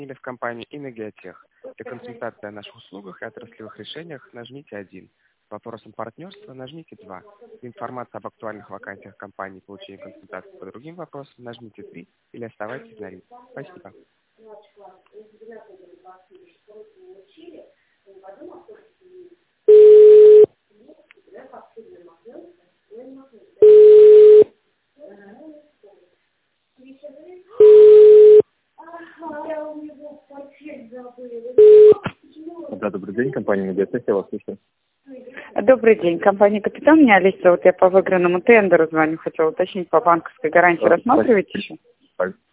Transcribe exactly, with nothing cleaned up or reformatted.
или в компанию «Энергетех». Для консультации о наших услугах и отраслевых решениях нажмите один. По вопросам партнерства нажмите два. Для информации об актуальных вакансиях компании и получения консультации по другим вопросам нажмите три или оставайтесь на линии. Спасибо. Да, добрый день, компания «Энергетех», я вас слушаю. Добрый день, компания «Капитан». Меня Алиса, вот я по выигранному тендеру звоню, хотела уточнить по банковской гарантии. Рассматриваете еще?